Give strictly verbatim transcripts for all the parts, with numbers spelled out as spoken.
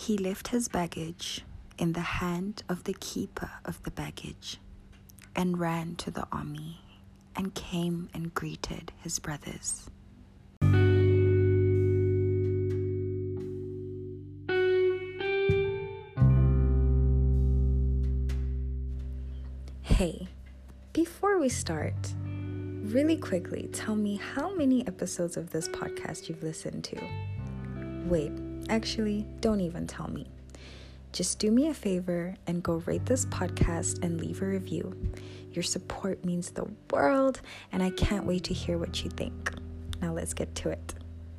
He left his baggage in the hand of the keeper of the baggage and ran to the army and came and greeted his brothers. Hey, before we start, really quickly, tell me how many episodes of this podcast you've listened to. Wait, actually, don't even tell me. Just do me a favor and go rate this podcast and leave a review. Your support means the world, and I can't wait to hear what you think. Now let's get to it.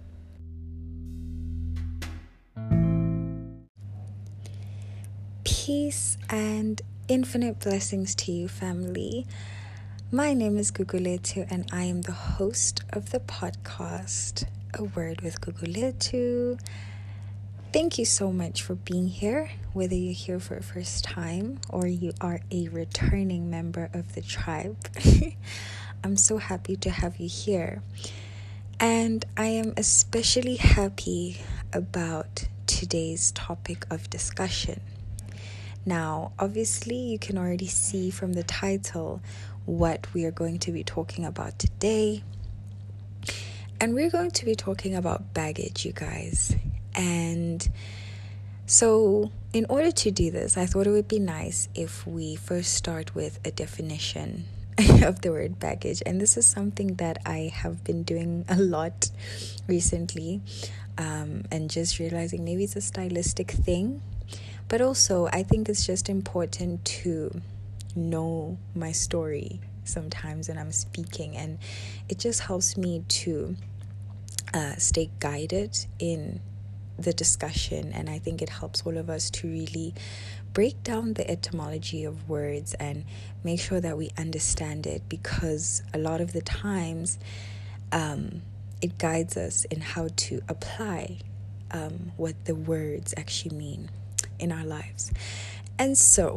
Peace and infinite blessings to you, family. My name is Guguletu, and I am the host of the podcast, A Word with Guguletu. Thank you so much for being here, whether you're here for the first time or you are a returning member of the tribe. I'm so happy to have you here. And I am especially happy about today's topic of discussion. Now, obviously, you can already see from the title what we are going to be talking about today. And we're going to be talking about baggage, you guys. And so, in order to do this, I thought it would be nice if we first start with a definition of the word baggage. And this is something that I have been doing a lot recently, um, and just realizing maybe it's a stylistic thing. But also, I think it's just important to know my story sometimes when I'm speaking. And it just helps me to uh, stay guided in the discussion. And I think it helps all of us to really break down the etymology of words and make sure that we understand it. Because a lot of the times, um, it guides us in how to apply um, what the words actually mean in our lives. And so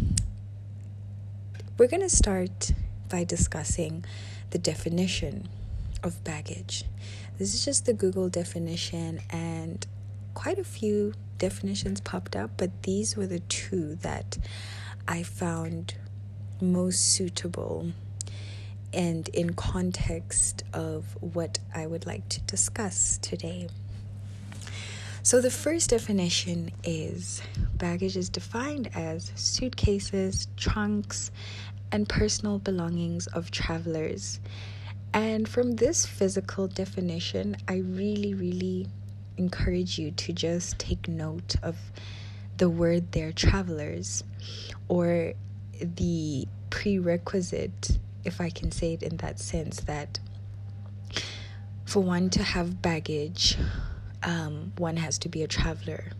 we're going to start by discussing the definition of baggage. This is just the Google definition, and quite a few definitions popped up, but these were the two that I found most suitable and in context of what I would like to discuss today. So the first definition is baggage is defined as suitcases, trunks, and personal belongings of travelers. And from this physical definition, I really, really encourage you to just take note of the word there, travelers, or the prerequisite, if I can say it in that sense, that for one to have baggage, Um, one has to be a traveler.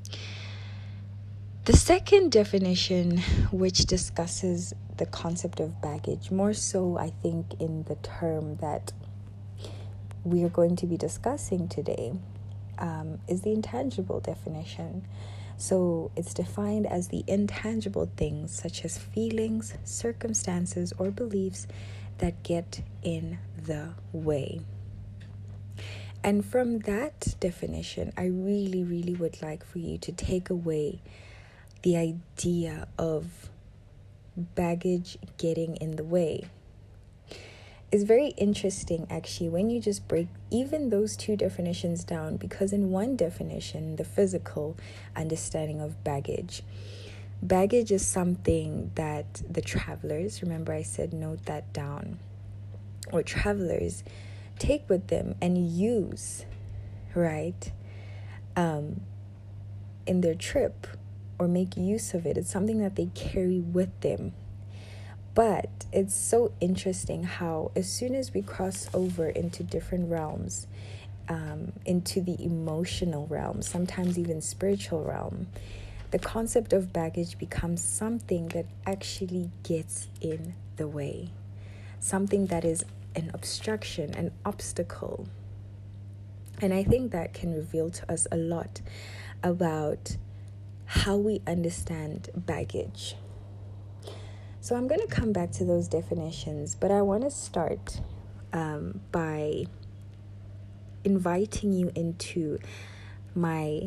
The second definition, which discusses the concept of baggage, more so I think in the term that we are going to be discussing today, um, is the intangible definition. So it's defined as the intangible things such as feelings, circumstances, or beliefs that get in the way. And from that definition, I really, really would like for you to take away the idea of baggage getting in the way. It's very interesting, actually, when you just break even those two definitions down, because in one definition, the physical understanding of baggage, baggage is something that the travelers, remember I said note that down, or travelers take with them and use, right, um, in their trip, or make use of it. It's something that they carry with them. But it's so interesting how as soon as we cross over into different realms, um, into the emotional realm, sometimes even spiritual realm, the concept of baggage becomes something that actually gets in the way, something that is an obstruction, an obstacle. And I think that can reveal to us a lot about how we understand baggage. So I'm going to come back to those definitions, but I want to start um, by inviting you into my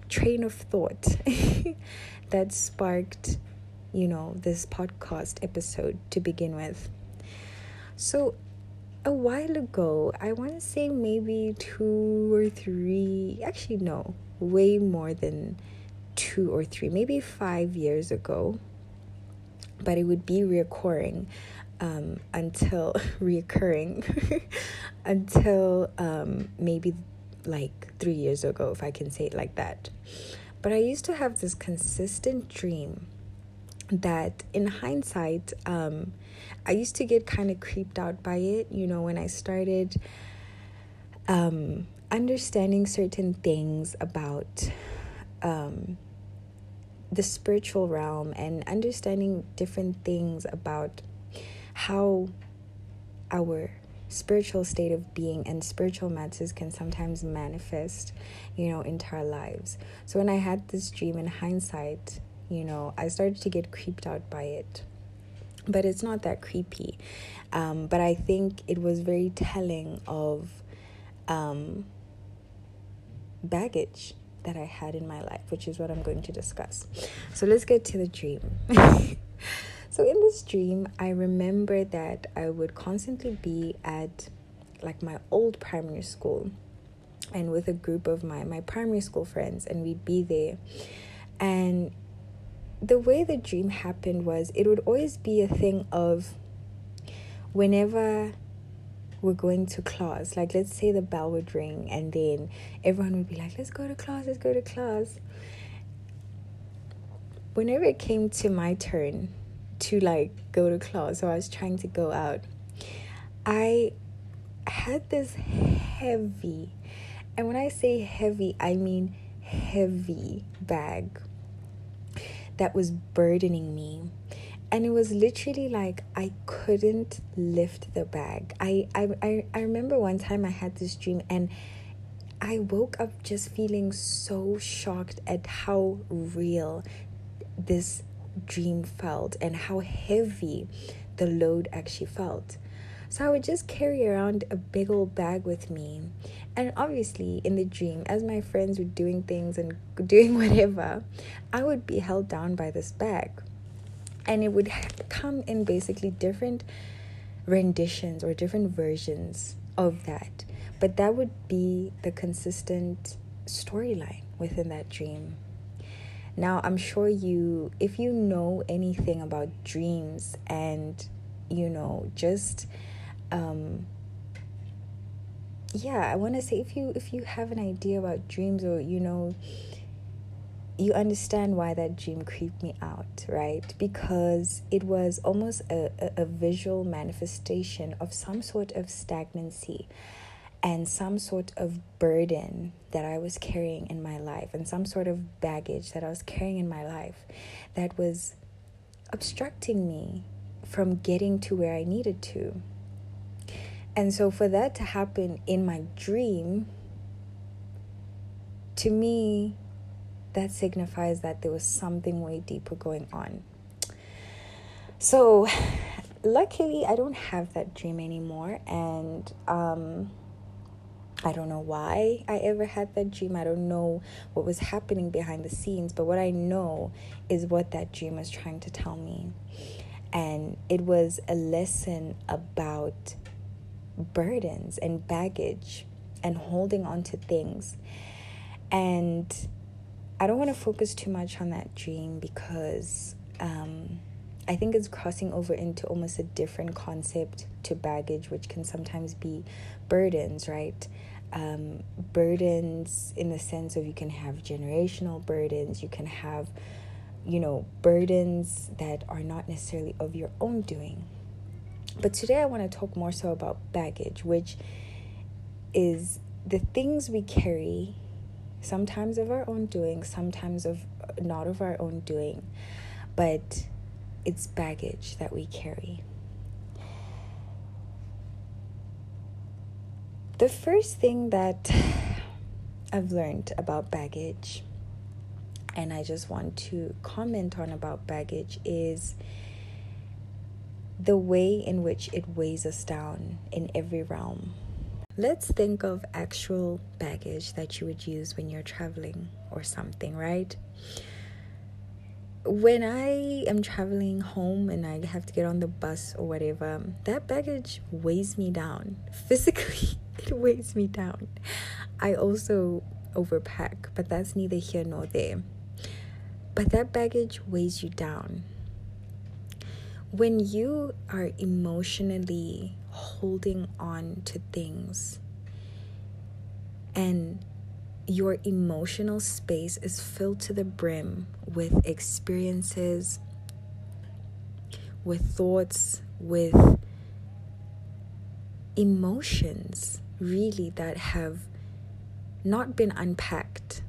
train of thought that sparked, you know, this podcast episode to begin with. So a while ago, I want to say maybe two or three, actually no, way more than two or three, maybe five years ago, but it would be reoccurring um, until, reoccurring, until um, maybe like three years ago, if I can say it like that. But I used to have this consistent dream that in hindsight, um, I used to get kind of creeped out by it, you know, when I started um, understanding certain things about um, the spiritual realm and understanding different things about how our spiritual state of being and spiritual matters can sometimes manifest, you know, into our lives. So when I had this dream in hindsight, you know, I started to get creeped out by it. But it's not that creepy. Um, but I think it was very telling of um, baggage that I had in my life, which is what I'm going to discuss. So let's get to the dream. So in this dream, I remember that I would constantly be at like my old primary school and with a group of my, my primary school friends, and we'd be there. And the way the dream happened was it would always be a thing of whenever we're going to class, like let's say the bell would ring and then everyone would be like, let's go to class, let's go to class. Whenever it came to my turn to like go to class, so I was trying to go out, I had this heavy, and when I say heavy, I mean heavy bag that was burdening me. And it was literally like I couldn't lift the bag. I, I, I, I remember one time I had this dream and I woke up just feeling so shocked at how real this dream felt and how heavy the load actually felt. So I would just carry around a big old bag with me. And obviously in the dream, as my friends were doing things and doing whatever, I would be held down by this bag. And it would come in basically different renditions or different versions of that. But that would be the consistent storyline within that dream. Now, I'm sure you, if you know anything about dreams and, you know, just, um, yeah, I want to say if you, if you have an idea about dreams, or, you know, you understand why that dream creeped me out, right? Because it was almost a, a, a visual manifestation of some sort of stagnancy and some sort of burden that I was carrying in my life, and some sort of baggage that I was carrying in my life that was obstructing me from getting to where I needed to. And so for that to happen in my dream, to me, that signifies that there was something way deeper going on. So luckily, I don't have that dream anymore, and um I don't know why I ever had that dream. I don't know what was happening behind the scenes, but what I know is what that dream was trying to tell me. And it was a lesson about burdens and baggage and holding on to things. And I don't want to focus too much on that dream because um, I think it's crossing over into almost a different concept to baggage, which can sometimes be burdens, right? Um, burdens in the sense of you can have generational burdens, you can have, you know, burdens that are not necessarily of your own doing. But today I want to talk more so about baggage, which is the things we carry, sometimes of our own doing, sometimes of not of our own doing, but it's baggage that we carry. The first thing that I've learned about baggage, and I just want to comment on about baggage, is the way in which it weighs us down in every realm. let's think of actual baggage that you would use when you're traveling or something, right? When I am traveling home and I have to get on the bus or whatever, that baggage weighs me down. Physically, it weighs me down. I also overpack, but that's neither here nor there. But that baggage weighs you down. When you are emotionally holding on to things and your emotional space is filled to the brim with experiences, with thoughts, with emotions, really, that have not been unpacked.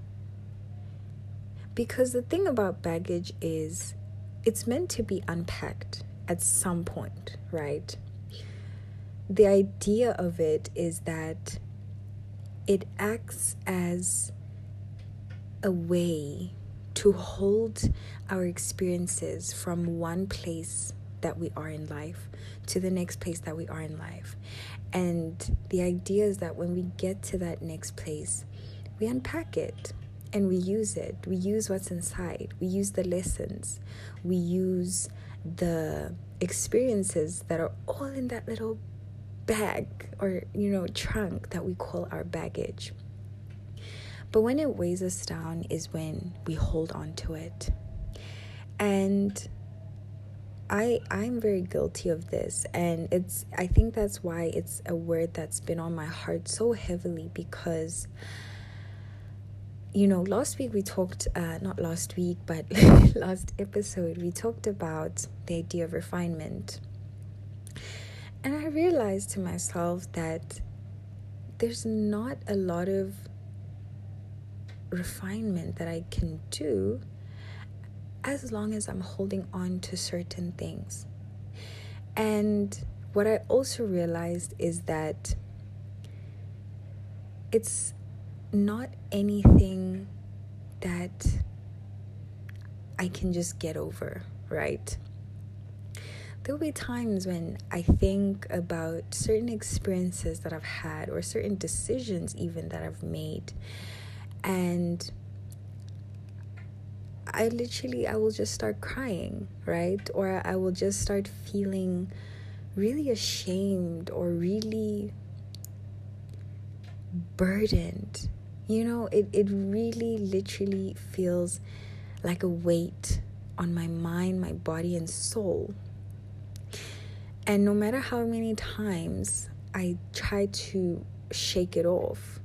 Because the thing about baggage is it's meant to be unpacked at some point, right? The idea of it is that it acts as a way to hold our experiences from one place that we are in life to the next place that we are in life. And the idea is that when we get to that next place, we unpack it and we use it. We use what's inside. We use the lessons. We use the experiences that are all in that little bag or, you know, trunk that we call our baggage. But when it weighs us down is when we hold on to it. And I I'm very guilty of this, and it's I think that's why it's a word that's been on my heart so heavily, because you know, last week we talked, uh, not last week, but last episode, we talked about the idea of refinement. And I realized to myself that there's not a lot of refinement that I can do as long as I'm holding on to certain things. And what I also realized is that it's not anything that I can just get over, right? There'll be times when I think about certain experiences that I've had or certain decisions even that I've made, and I literally, I will just start crying, right? Or I will just start feeling really ashamed or really burdened. You know, it, it really literally feels like a weight on my mind, my body, and soul. And no matter how many times I try to shake it off,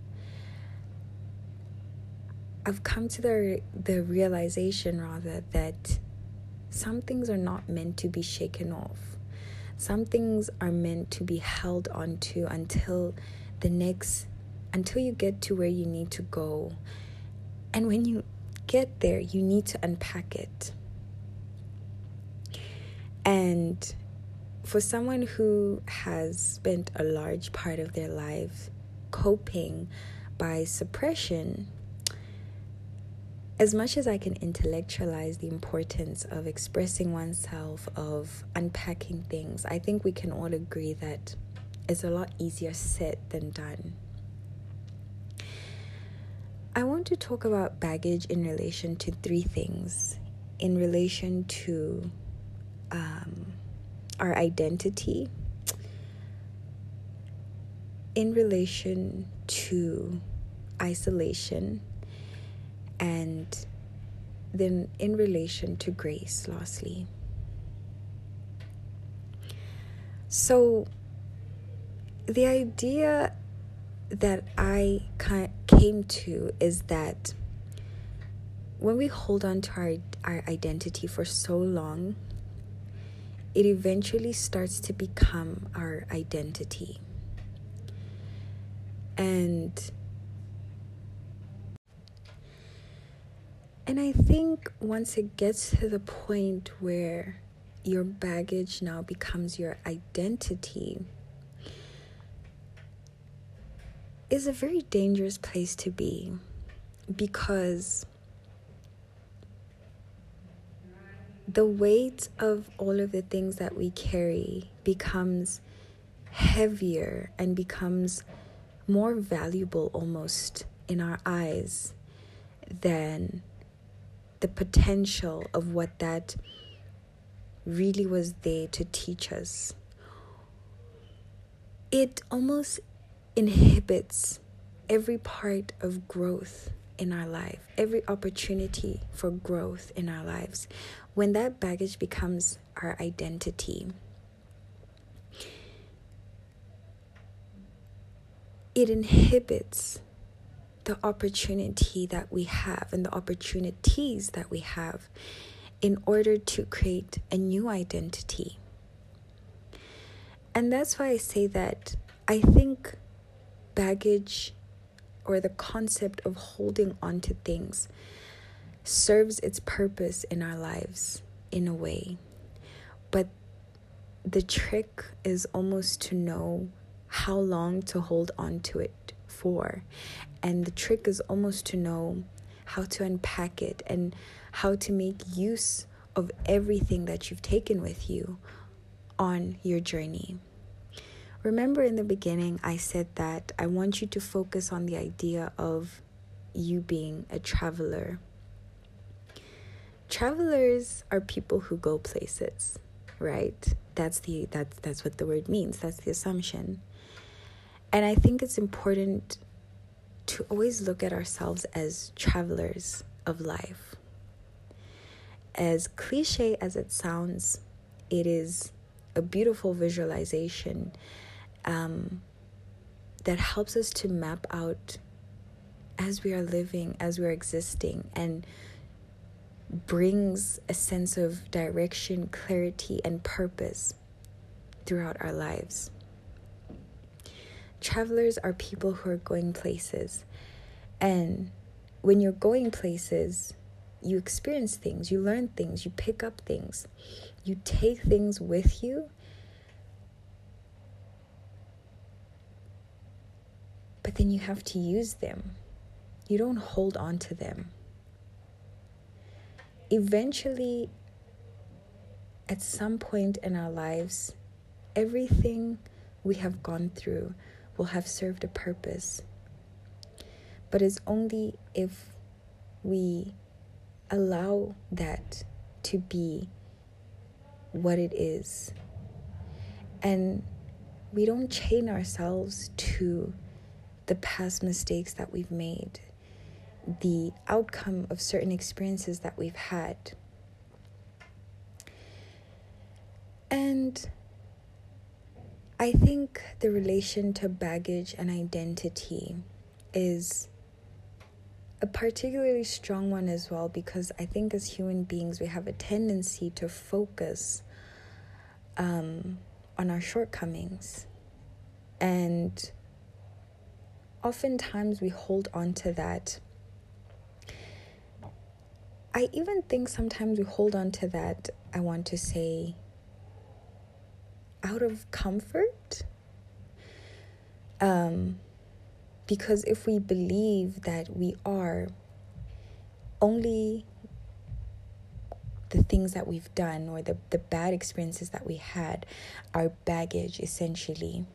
I've come to the the realization, rather, that some things are not meant to be shaken off. Some things are meant to be held onto until the next, until you get to where you need to go. And when you get there, you need to unpack it. And for someone who has spent a large part of their life coping by suppression, as much as I can intellectualize the importance of expressing oneself, of unpacking things, I think we can all agree that it's a lot easier said than done. I want to talk about baggage in relation to three things. In relation to um, our identity, in relation to isolation, and then in relation to grace, lastly. So the idea that I came to is that when we hold on to our, our identity for so long, it eventually starts to become our identity. And And I think once it gets to the point where your baggage now becomes your identity, is a very dangerous place to be, because the weight of all of the things that we carry becomes heavier and becomes more valuable almost in our eyes than the potential of what that really was there to teach us. It almost inhibits every part of growth in our life, every opportunity for growth in our lives. When that baggage becomes our identity, it inhibits the opportunity that we have and the opportunities that we have in order to create a new identity. And that's why I say that I think baggage, or the concept of holding on to things, serves its purpose in our lives in a way. But the trick is almost to know how long to hold on to it for. And the trick is almost to know how to unpack it and how to make use of everything that you've taken with you on your journey. Remember, in the beginning, I said that I want you to focus on the idea of you being a traveler. Travelers are people who go places, right? That's the that's that's what the word means. That's the assumption. And I think it's important to always look at ourselves as travelers of life. As cliche as it sounds, it is a beautiful visualization um, that helps us to map out as we are living, as we are existing, and brings a sense of direction, clarity, and purpose throughout our lives. Travelers are people who are going places. And when you're going places, you experience things, you learn things, you pick up things, you take things with you. But then you have to use them. You don't hold on to them. Eventually, at some point in our lives, everything we have gone through will have served a purpose. But it's only if we allow that to be what it is. And we don't chain ourselves to the past mistakes that we've made, the outcome of certain experiences that we've had. And I think the relation to baggage and identity is a particularly strong one as well, because I think as human beings, we have a tendency to focus um, on our shortcomings. And oftentimes we hold on to that. I even think sometimes we hold on to that, I want to say, out of comfort. Um, because if we believe that we are only the things that we've done, or the, the bad experiences that we had, our baggage essentially,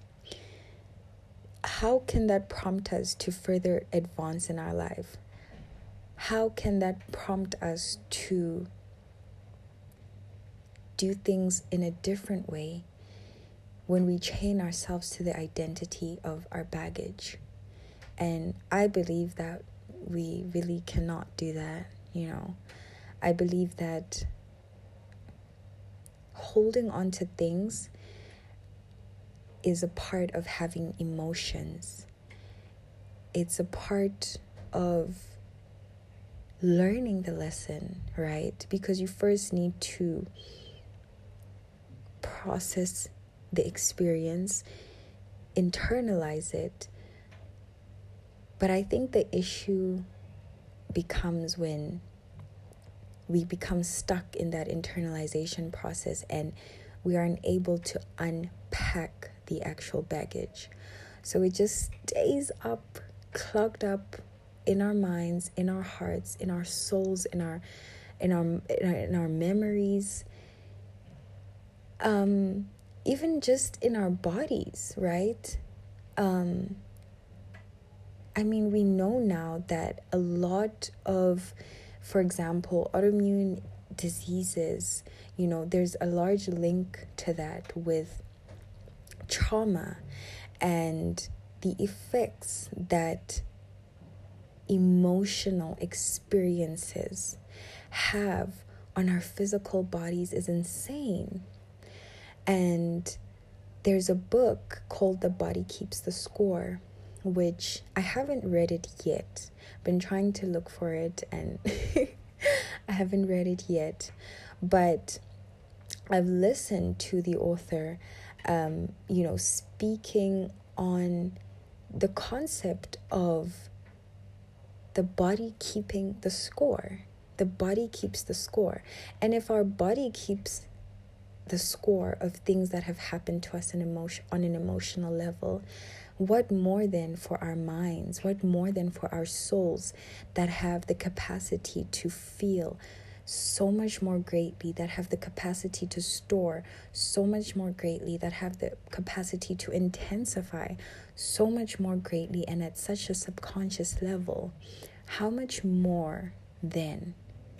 how can that prompt us to further advance in our life? How can that prompt us to do things in a different way when we chain ourselves to the identity of our baggage? And I believe that we really cannot do that, you know. I believe that holding on to things is a part of having emotions. It's a part of learning the lesson, right? Because you first need to process the experience, internalize it. But I think the issue becomes when we become stuck in that internalization process and we aren't able to unpack the actual baggage. So it just stays up, clogged up in our minds, in our hearts, in our souls, in our in our in our, in our memories. Um, even just in our bodies, right? Um, I mean, we know now that a lot of, for example, autoimmune diseases, you know, there's a large link to that with trauma and the effects that emotional experiences have on our physical bodies is insane. And there's a book called The Body Keeps the Score, which I haven't read it yet. Been trying to look for it and I haven't read it yet. But I've listened to the author, um, you know, speaking on the concept of the body keeping the score. The body keeps the score. And if our body keeps the score of things that have happened to us in emotion, on an emotional level, what more than for our minds? What more than for our souls that have the capacity to feel so much more greatly, that have the capacity to store so much more greatly, that have the capacity to intensify so much more greatly and at such a subconscious level? How much more then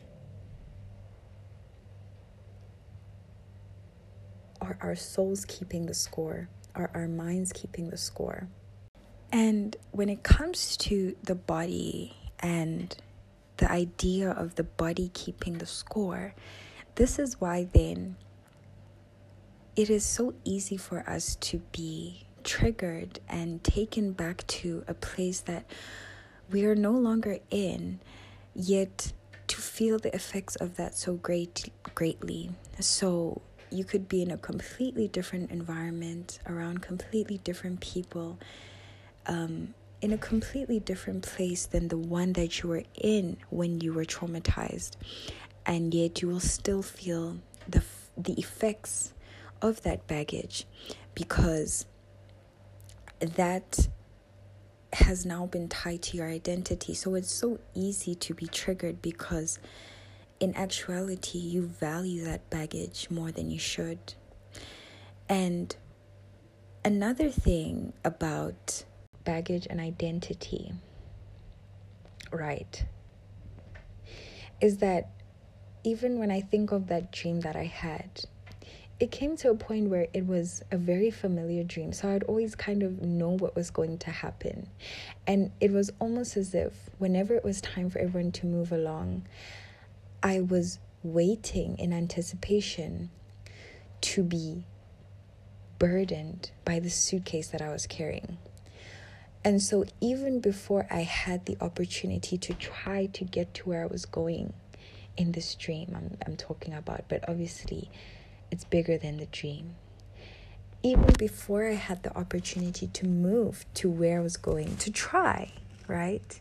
are our souls keeping the score? Are our minds keeping the score? And when it comes to the body and the idea of the body keeping the score, this is why then it is so easy for us to be triggered and taken back to a place that we are no longer in, yet to feel the effects of that so great greatly. So you could be in a completely different environment, around completely different people, um, in a completely different place than the one that you were in when you were traumatized, and yet you will still feel the the effects of that baggage, because that has now been tied to your identity. So it's so easy to be triggered because in actuality you value that baggage more than you should. And another thing about baggage and identity, right, is that even when I think of that dream that I had, it came to a point where it was a very familiar dream. So I'd always kind of know what was going to happen. And it was almost as if whenever it was time for everyone to move along, I was waiting in anticipation to be burdened by the suitcase that I was carrying. And so even before I had the opportunity to try to get to where I was going in this dream I'm, I'm talking about, but obviously it's bigger than the dream. Even before I had the opportunity to move to where I was going to try, right?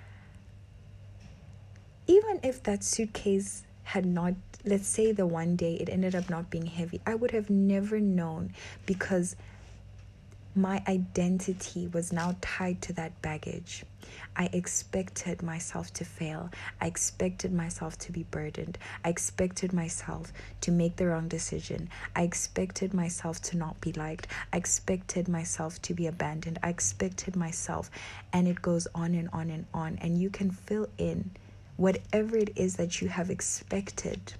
Even if that suitcase had not, let's say the one day it ended up not being heavy, I would have never known, because my identity was now tied to that baggage. I expected myself to fail. I expected myself to be burdened. I expected myself to make the wrong decision. I expected myself to not be liked. I expected myself to be abandoned. I expected myself, and it goes on and on and on. And you can fill in whatever it is that you have expected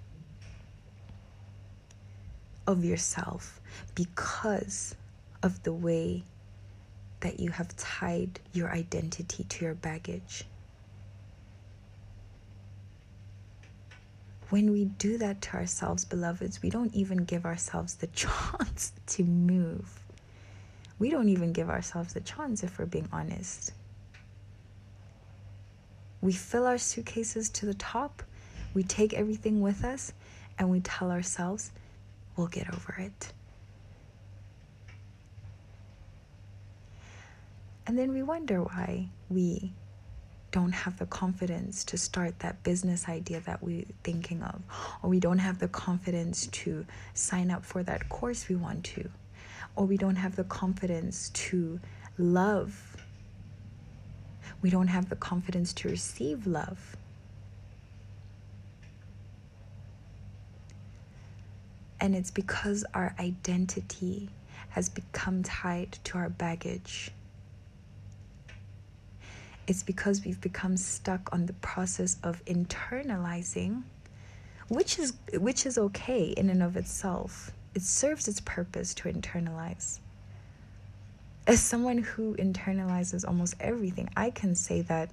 of yourself because of the way that you have tied your identity to your baggage. When we do that to ourselves, beloveds, we don't even give ourselves the chance to move. We don't even give ourselves the chance, if we're being honest. We fill our suitcases to the top, we take everything with us, and we tell ourselves, we'll get over it. And then we wonder why we don't have the confidence to start that business idea that we're thinking of, or we don't have the confidence to sign up for that course we want to, or we don't have the confidence to love. We don't have the confidence to receive love. And it's because our identity has become tied to our baggage. It's because we've become stuck on the process of internalizing, which is which is okay in and of itself. It serves its purpose to internalize. As someone who internalizes almost everything, I can say that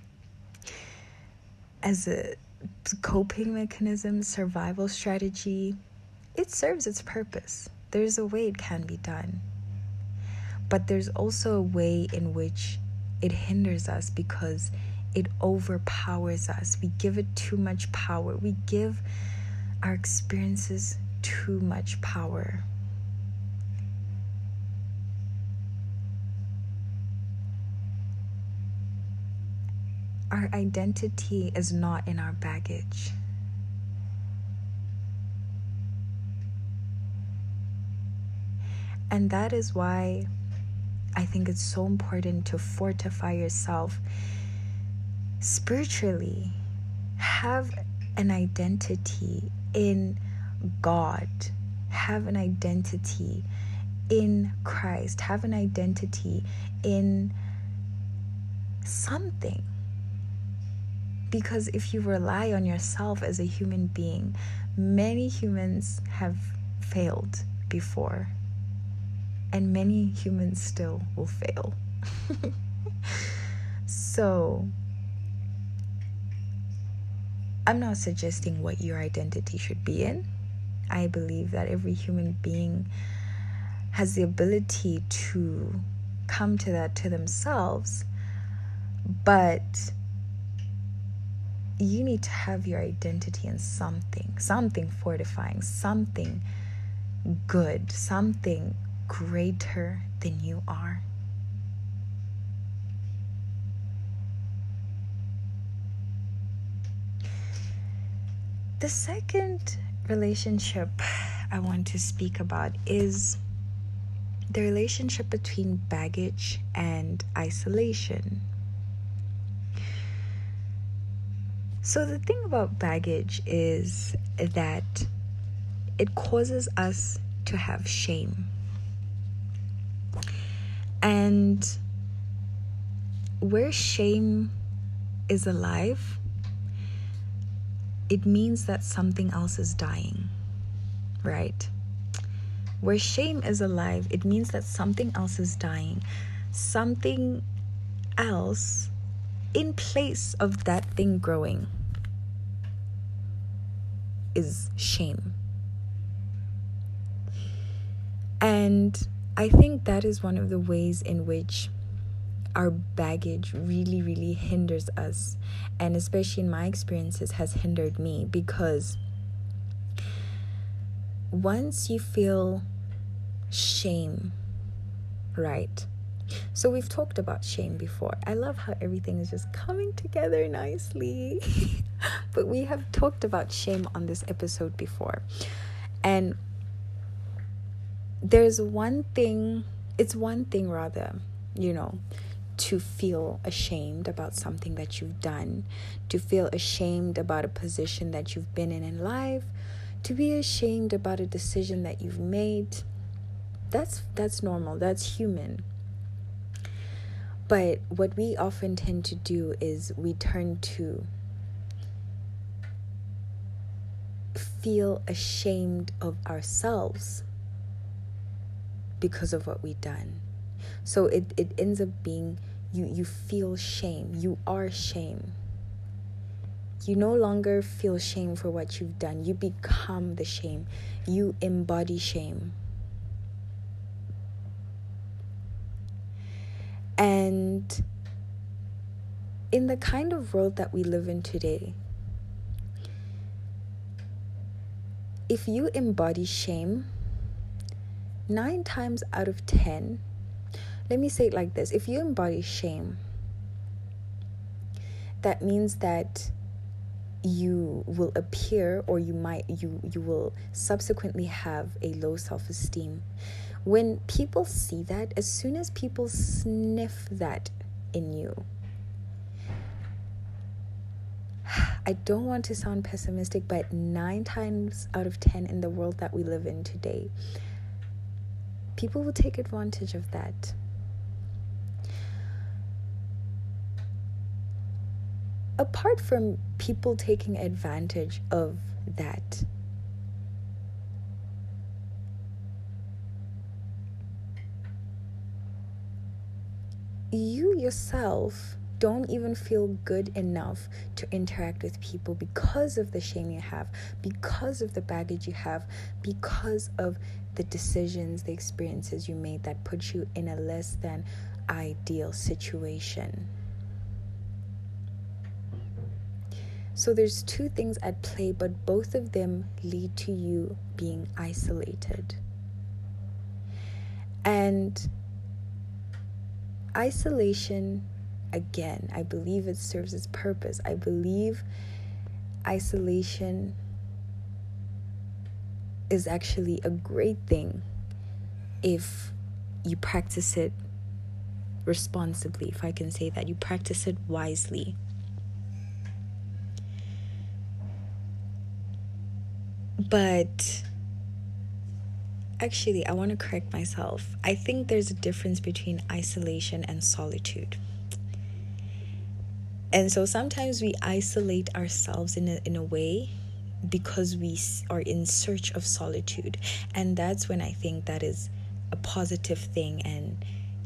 as a coping mechanism, survival strategy, it serves its purpose. There's a way it can be done. But there's also a way in which it hinders us because it overpowers us. We give it too much power. We give our experiences too much power. Our identity is not in our baggage. And that is why I think it's so important to fortify yourself spiritually. Have an identity in God. Have an identity in Christ. Have an identity in something. Because if you rely on yourself as a human being, many humans have failed before. And many humans still will fail. So, I'm not suggesting what your identity should be in. I believe that every human being has the ability to come to that to themselves. But you need to have your identity in something, something fortifying, something good, something greater than you are. The second relationship I want to speak about is the relationship between baggage and isolation. So the thing about baggage is that it causes us to have shame. And where shame is alive, it means that something else is dying, right? Where shame is alive, it means that something else is dying. Something else in place of that thing growing is shame. And I think that is one of the ways in which our baggage really, really hinders us. And especially in my experiences has hindered me, because once you feel shame, right? So we've talked about shame before. I love how everything is just coming together nicely. But we have talked about shame on this episode before. And there's one thing, it's one thing rather, you know, to feel ashamed about something that you've done, to feel ashamed about a position that you've been in in life, to be ashamed about a decision that you've made. That's that's normal, that's human. But what we often tend to do is we turn to feel ashamed of ourselves because of what we've done. So it, it ends up being you, you feel shame. You are shame. You no longer feel shame for what you've done. You become the shame. You embody shame. And in the kind of world that we live in today, if you embody shame, nine times out of ten, let me say it like this. If you embody shame, that means that you will appear, or you might, you, you will subsequently have a low self-esteem. When people see that, as soon as people sniff that in you, I don't want to sound pessimistic, but nine times out of ten in the world that we live in today, people will take advantage of that. Apart from people taking advantage of that, you yourself don't even feel good enough to interact with people because of the shame you have, because of the baggage you have, because of the decisions, the experiences you made that put you in a less than ideal situation. So there's two things at play, but both of them lead to you being isolated. And isolation, again, I believe it serves its purpose. I believe isolation is actually a great thing if you practice it responsibly, if I can say that. You practice it wisely. But actually, I want to correct myself. I think there's a difference between isolation and solitude. And so sometimes we isolate ourselves in a, in a way because we are in search of solitude. And that's when I think that is a positive thing and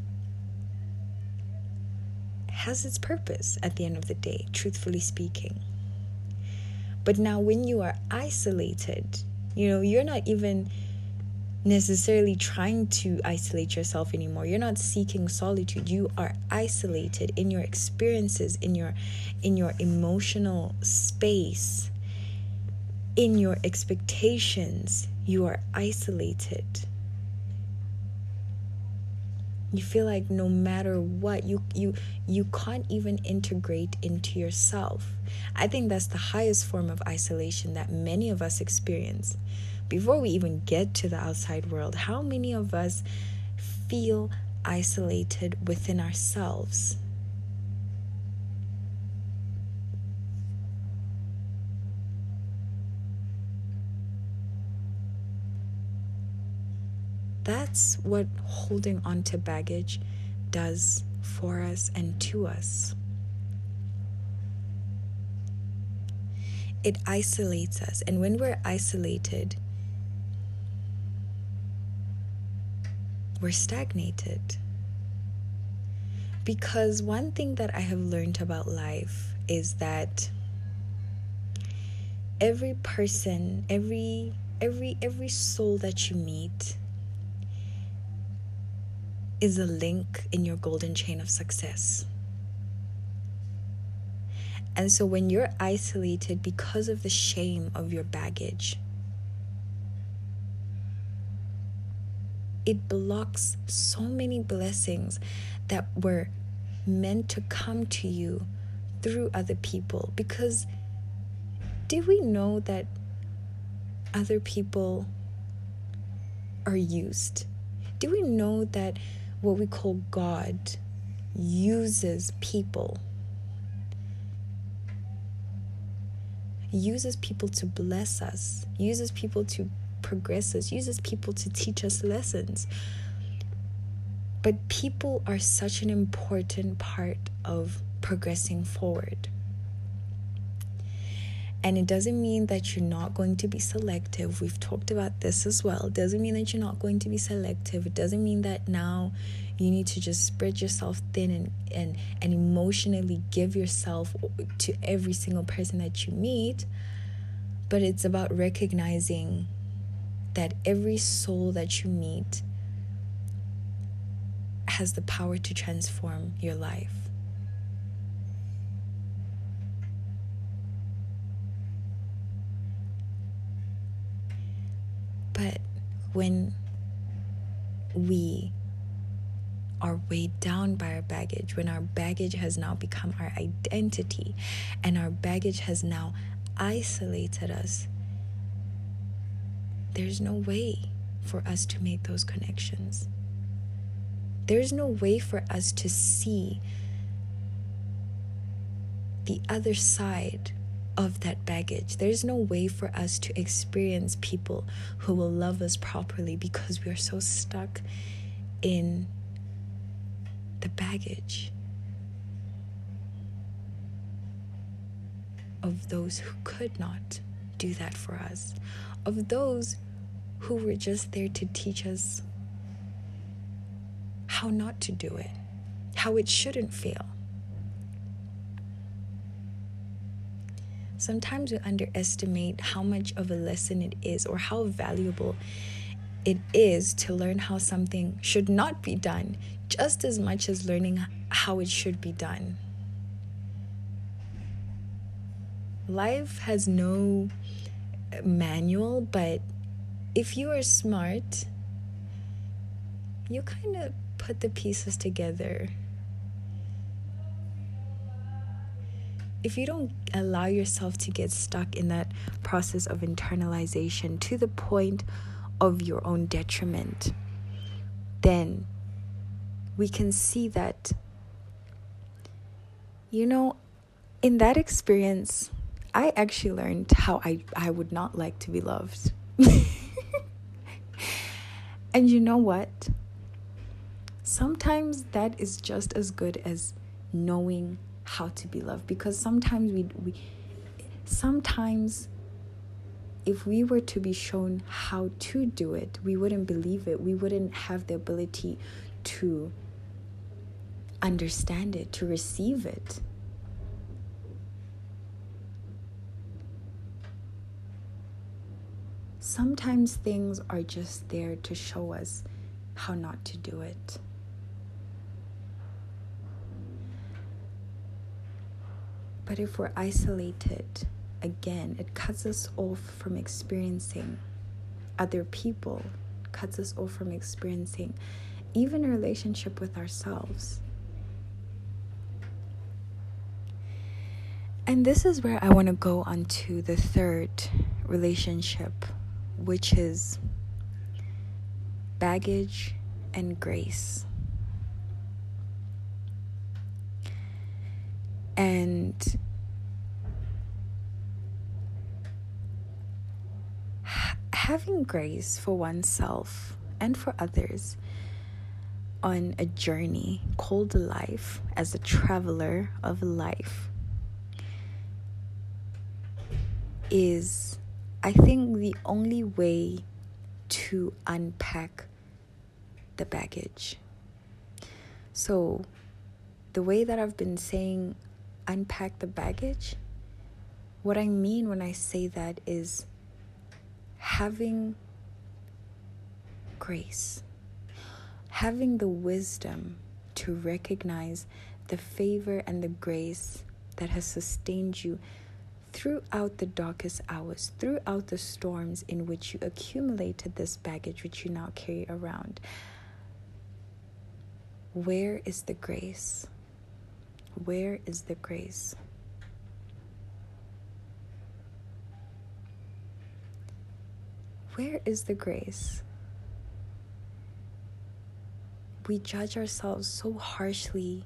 has its purpose at the end of the day, truthfully speaking. But now when you are isolated, you know, you're not even necessarily trying to isolate yourself anymore. You're not seeking solitude. You are isolated in your experiences, in your in your emotional space, in your expectations. You are isolated. You feel like no matter what, you you you can't even integrate into yourself. I think that's the highest form of isolation that many of us experience. Before we even get to the outside world, how many of us feel isolated within ourselves? That's what holding on to baggage does for us and to us. It isolates us, and when we're isolated, we're stagnated. Because one thing that I have learned about life is that every person, every every every soul that you meet is a link in your golden chain of success. And so when you're isolated because of the shame of your baggage, it blocks so many blessings that were meant to come to you through other people. Because did we know that other people are used? Do we know that what we call God uses people? Uses people to bless us, uses people to progress us, uses people to teach us lessons. But people are such an important part of progressing forward. And it doesn't mean that you're not going to be selective. We've talked about this as well. It doesn't mean that you're not going to be selective. It doesn't mean that now you need to just spread yourself thin and, and, and emotionally give yourself to every single person that you meet. But it's about recognizing that every soul that you meet has the power to transform your life. But when we are weighed down by our baggage, when our baggage has now become our identity and our baggage has now isolated us, there's no way for us to make those connections. There's no way for us to see the other side of that baggage. There's no way for us to experience people who will love us properly because we are so stuck in the baggage of those who could not do that for us, of those who were just there to teach us how not to do it, how it shouldn't feel. Sometimes we underestimate how much of a lesson it is, or how valuable it is to learn how something should not be done, just as much as learning how it should be done. Life has no manual, but if you are smart, you kind of put the pieces together. If you don't allow yourself to get stuck in that process of internalization to the point of your own detriment, then we can see that, you know, in that experience, I actually learned how I, I would not like to be loved. And you know what? Sometimes that is just as good as knowing how to be loved, because sometimes we, we sometimes if we were to be shown how to do it, we wouldn't believe it. We wouldn't have the ability to understand it, to receive it. Sometimes things are just there to show us how not to do it. But if we're isolated, again, it cuts us off from experiencing other people, cuts us off from experiencing even a relationship with ourselves. And this is where I want to go on to the third relationship, which is baggage and grace. And ha- having grace for oneself and for others on a journey called life, as a traveler of life, is, I think, the only way to unpack the baggage. So the way that I've been saying unpack the baggage, what I mean when I say that is having grace, having the wisdom to recognize the favor and the grace that has sustained you throughout the darkest hours, throughout the storms in which you accumulated this baggage which you now carry around. Where is the grace? Where is the grace? Where is the grace? We judge ourselves so harshly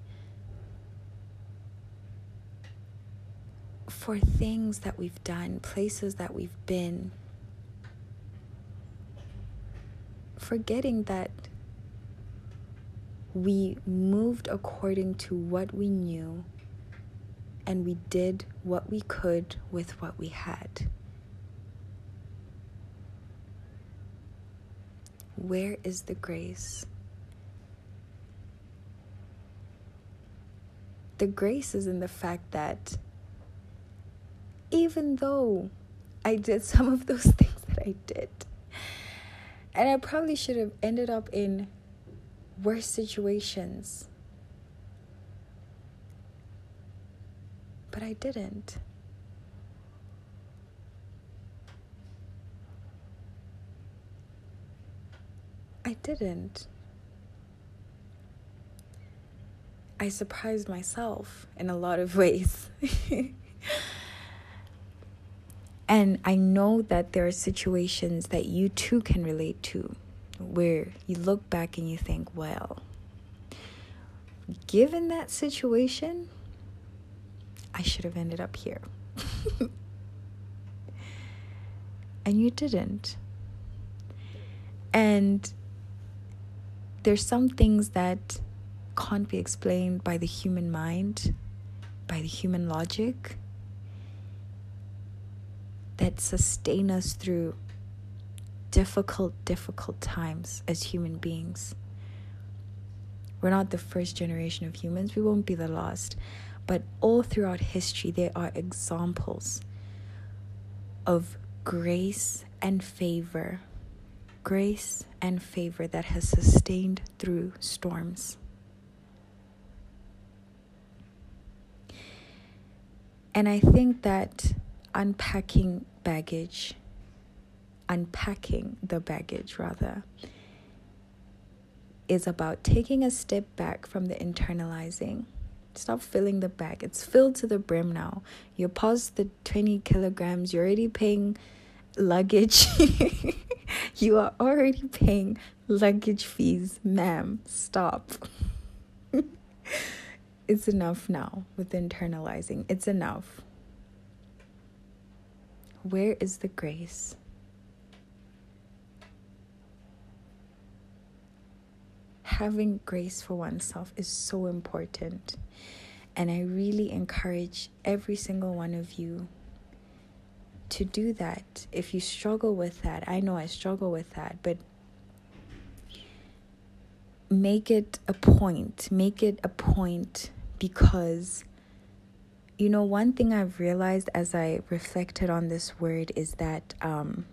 for things that we've done, places that we've been, forgetting that we moved according to what we knew, and we did what we could with what we had. Where is the grace? The grace is in the fact that even though I did some of those things that I did, and I probably should have ended up in worse situations, but I didn't. I didn't. I surprised myself in a lot of ways. And I know that there are situations that you too can relate to, where you look back and you think, well, given that situation, I should have ended up here. And you didn't. And there's some things that can't be explained by the human mind, by the human logic, that sustain us through difficult, difficult times as human beings. We're not the first generation of humans. We won't be the last. But all throughout history, there are examples of grace and favor. Grace and favor that has sustained through storms. And I think that unpacking baggage, unpacking the baggage rather, is about taking a step back from the internalizing. Stop filling the bag. It's filled to the brim now. You're past the twenty kilograms. You're already paying luggage. You are already paying luggage fees. Ma'am, stop. It's enough now with internalizing. It's enough. Where is the grace? Having grace for oneself is so important. And I really encourage every single one of you to do that. If you struggle with that, I know I struggle with that, but make it a point. Make it a point because, you know, one thing I've realized as I reflected on this word is that um,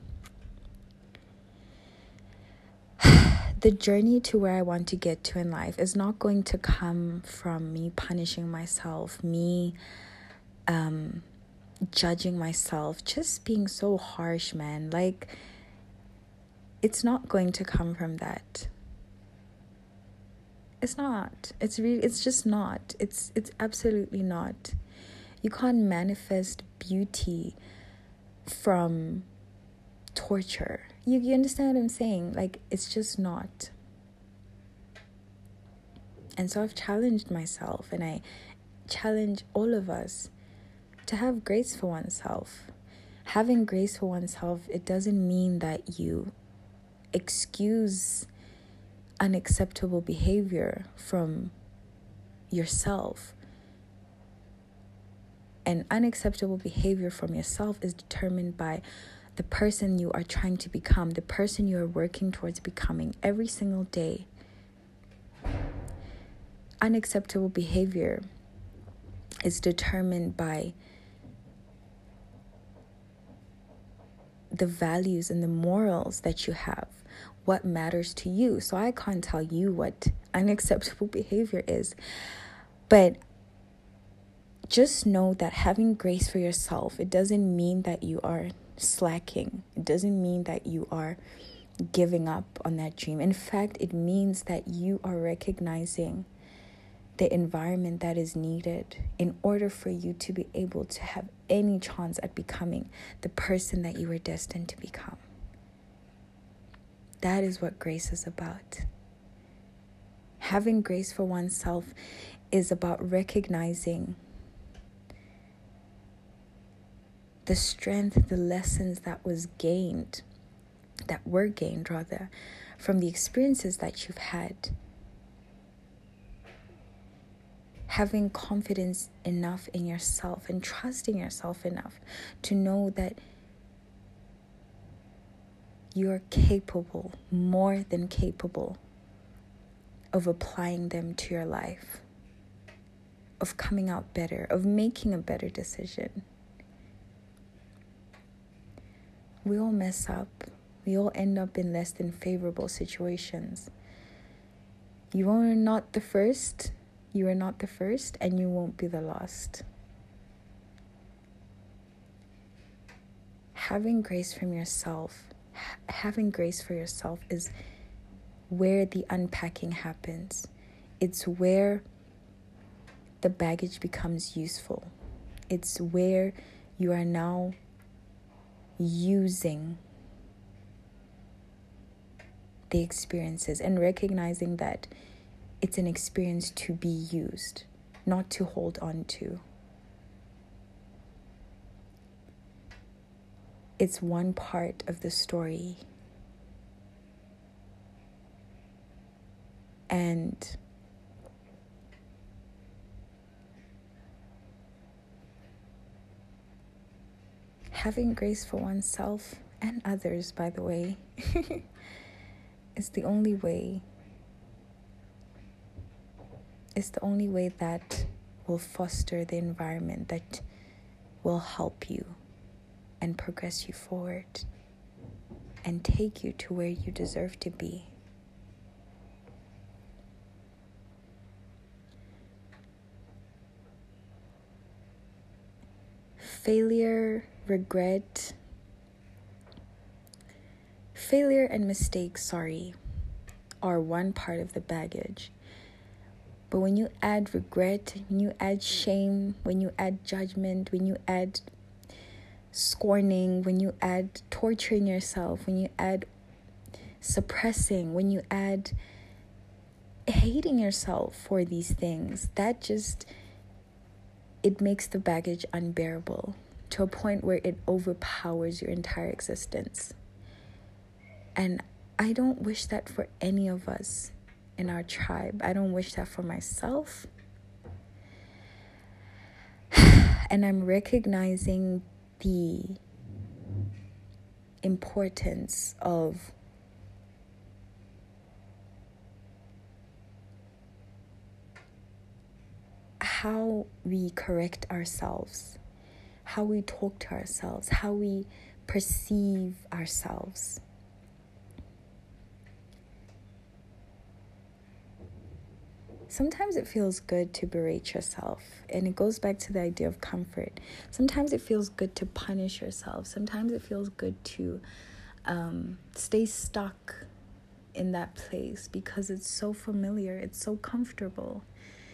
the journey to where I want to get to in life is not going to come from me punishing myself, me um, judging myself, just being so harsh, man. Like, it's not going to come from that. It's not. It's really, it's just not. It's, it's absolutely not. You can't manifest beauty from torture. You, you understand what I'm saying? Like, it's just not. And so I've challenged myself, and I challenge all of us to have grace for oneself. Having grace for oneself, it doesn't mean that you excuse unacceptable behavior from yourself. And unacceptable behavior from yourself is determined by the person you are trying to become, the person you are working towards becoming every single day. Unacceptable behavior is determined by the values and the morals that you have, what matters to you. So I can't tell you what unacceptable behavior is, but just know that having grace for yourself, it doesn't mean that you are slacking. It doesn't mean that you are giving up on that dream. In fact, it means that you are recognizing the environment that is needed in order for you to be able to have any chance at becoming the person that you were destined to become. That is what grace is about. Having grace for oneself is about recognizing the strength, the lessons that was gained, that were gained rather, from the experiences that you've had. Having confidence enough in yourself and trusting yourself enough to know that you are capable, more than capable, of applying them to your life, of coming out better, of making a better decision. We all mess up. We all end up in less than favorable situations. You are not the first. You are not the first, and you won't be the last. Having grace from yourself, ha- having grace for yourself is where the unpacking happens. It's where the baggage becomes useful. It's where you are now using the experiences and recognizing that it's an experience to be used, not to hold on to. it's one part of the story. And having grace for oneself and others, by the way, is the only way. It's the only way that will foster the environment that will help you and progress you forward and take you to where you deserve to be. Failure, regret, failure and mistakes, sorry, are one part of the baggage. But when you add regret, when you add shame, when you add judgment, when you add scorning, when you add torturing yourself, when you add suppressing, when you add hating yourself for these things, that just, it makes the baggage unbearable to a point where it overpowers your entire existence. And I don't wish that for any of us in our tribe. I don't wish that for myself. And I'm recognizing the importance of how we correct ourselves, how we talk to ourselves, how we perceive ourselves. Sometimes it feels good to berate yourself, and it goes back to the idea of comfort. Sometimes it feels good to punish yourself. Sometimes it feels good to um, stay stuck in that place because it's so familiar, it's so comfortable.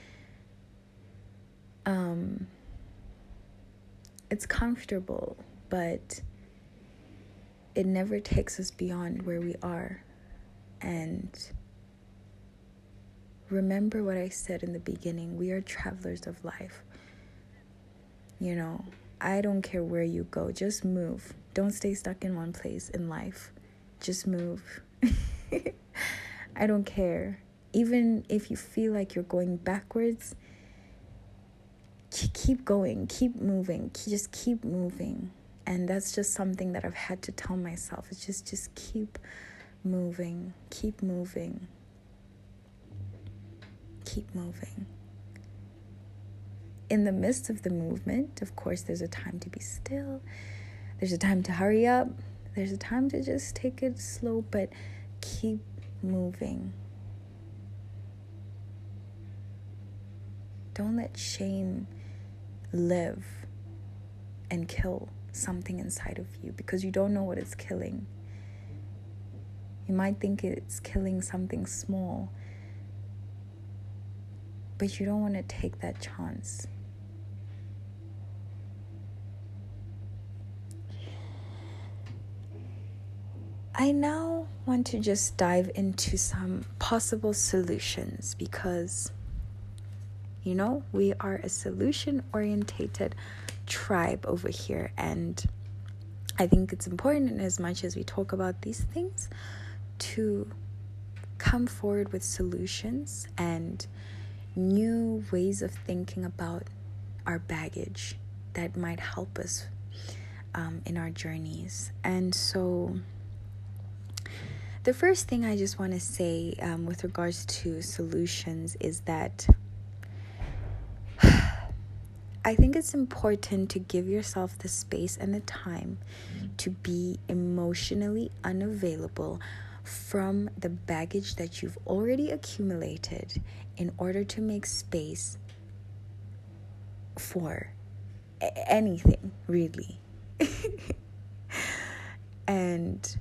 Um, it's comfortable, but it never takes us beyond where we are. And remember what I said in the beginning. We are travelers of life. You know, I don't care where you go. Just move. Don't stay stuck in one place in life. Just move. I don't care. Even if you feel like you're going backwards, keep going. Keep moving. Just keep moving. And that's just something that I've had to tell myself. It's just, just keep moving. Keep moving. Keep moving. In the midst of the movement, of course, there's a time to be still. There's a time to hurry up. There's a time to just take it slow, but keep moving. Don't let shame live and kill something inside of you because you don't know what it's killing. You might think it's killing something small, but you don't want to take that chance. I now want to just dive into some possible solutions because, you know, we are a solution-orientated tribe over here. And I think it's important, in as much as we talk about these things, to come forward with solutions and new ways of thinking about our baggage that might help us um, in our journeys. And so the first thing I just want to say um, with regards to solutions is that I think it's important to give yourself the space and the time to be emotionally unavailable from the baggage that you've already accumulated in order to make space for a- anything, really. And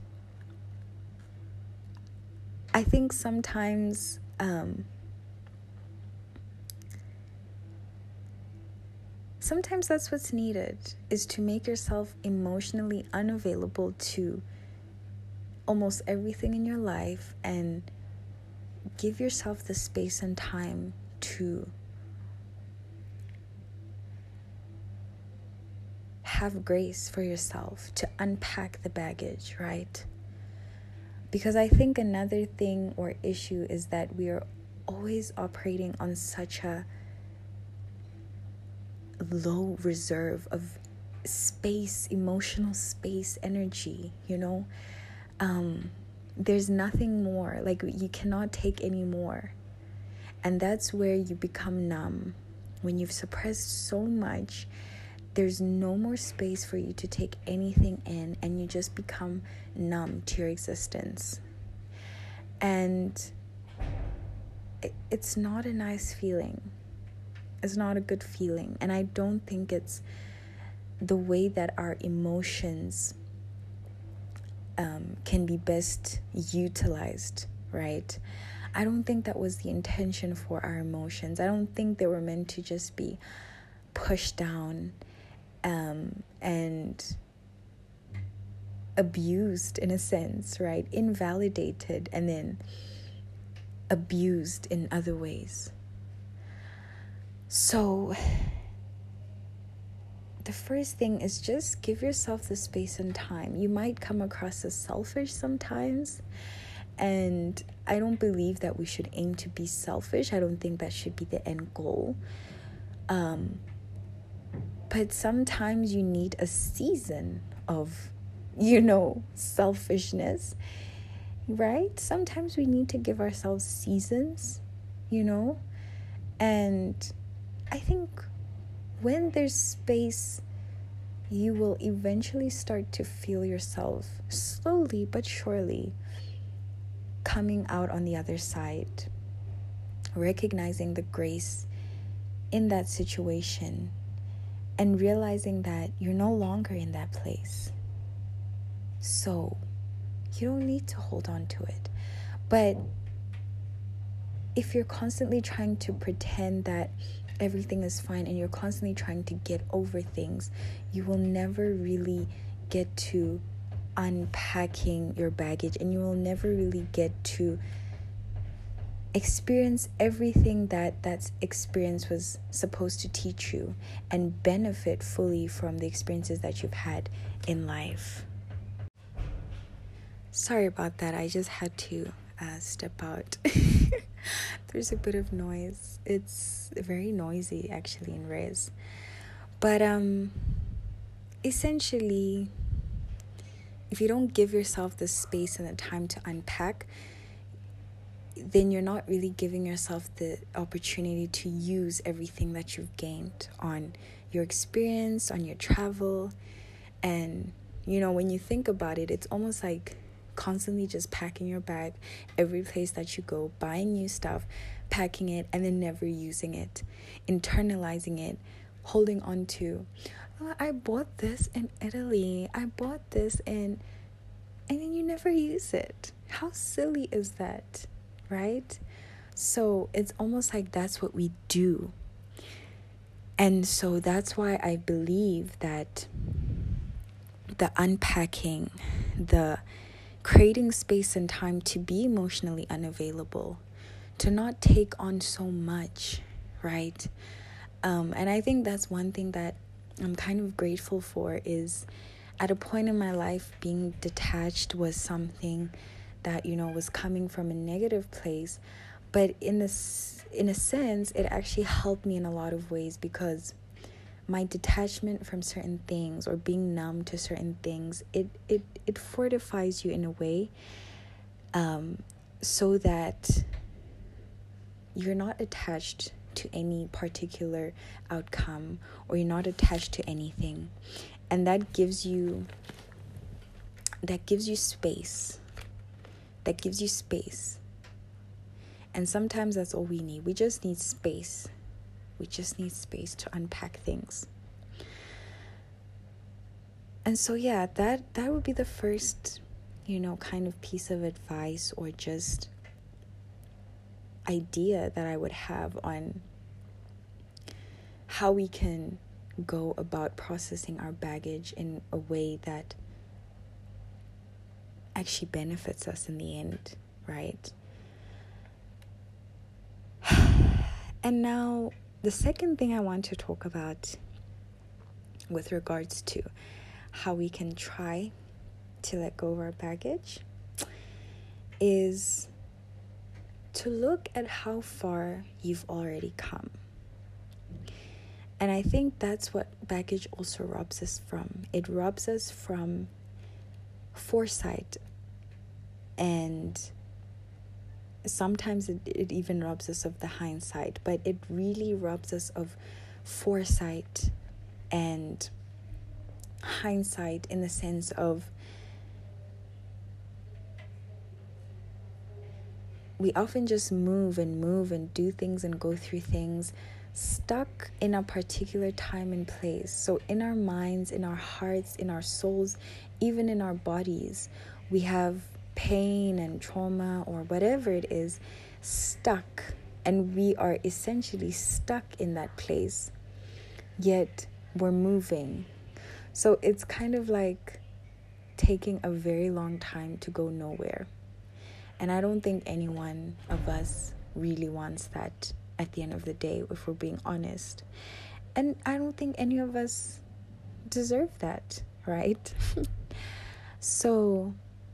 I think sometimes um, sometimes that's what's needed, is to make yourself emotionally unavailable to almost everything in your life and give yourself the space and time to have grace for yourself, to unpack the baggage, right? Because I think another thing or issue is that we are always operating on such a low reserve of space, emotional space, energy, you know? Um, there's nothing more. Like, you cannot take any more. And that's where you become numb. When you've suppressed so much, there's no more space for you to take anything in, and you just become numb to your existence. And it, it's not a nice feeling. It's not a good feeling. And I don't think it's the way that our emotions um, can be best utilized, right? I don't think that was the intention for our emotions. I don't think they were meant to just be pushed down um, and abused in a sense, right? Invalidated and then abused in other ways. So the first thing is just give yourself the space and time. You might come across as selfish sometimes, and I don't believe that we should aim to be selfish. I don't think that should be the end goal. Um, but sometimes you need a season of, you know, selfishness, right? Sometimes we need to give ourselves seasons, you know, and I think when there's space, you will eventually start to feel yourself slowly but surely coming out on the other side, recognizing the grace in that situation and realizing that you're no longer in that place. So you don't need to hold on to it. But if you're constantly trying to pretend that everything is fine and you're constantly trying to get over things, you will never really get to unpacking your baggage, and you will never really get to experience everything that that experience was supposed to teach you and benefit fully from the experiences that you've had in life. Sorry about that. I just had to uh, step out. There's a bit of noise. It's very noisy actually in Res. But um, essentially, if you don't give yourself the space and the time to unpack, then you're not really giving yourself the opportunity to use everything that you've gained on your experience, on your travel. And, you know, when you think about it, it's almost like constantly just packing your bag every place that you go, buying new stuff, packing it, and then never using it, internalizing it, holding on to, oh, I bought this in Italy, I bought this in, and then you never use it. How silly is that, right? So it's almost like that's what we do. And so that's why I believe that the unpacking, the creating space and time to be emotionally unavailable, to not take on so much, right? Um, and I think that's one thing that I'm kind of grateful for, is at a point in my life, being detached was something that, you know, was coming from a negative place. But in this, in a sense, it actually helped me in a lot of ways, because my detachment from certain things or being numb to certain things, it it, it fortifies you in a way um, so that you're not attached to any particular outcome, or you're not attached to anything. And that gives you that gives you space. That gives you space. And sometimes that's all we need. We just need space. We just need space to unpack things. And so, yeah, that, that would be the first, you know, kind of piece of advice or just idea that I would have on how we can go about processing our baggage in a way that actually benefits us in the end, right? And now, the second thing I want to talk about with regards to how we can try to let go of our baggage is to look at how far you've already come. And I think that's what baggage also robs us from. It robs us from foresight, and sometimes it, it even robs us of the hindsight, but it really robs us of foresight and hindsight, in the sense of we often just move and move and do things and go through things stuck in a particular time and place. So in our minds, in our hearts, in our souls, even in our bodies, we have pain and trauma or whatever it is stuck, and we are essentially stuck in that place, yet we're moving. So it's kind of like taking a very long time to go nowhere. And I don't think any one of us really wants that at the end of the day, if we're being honest. And I don't think any of us deserve that, right? So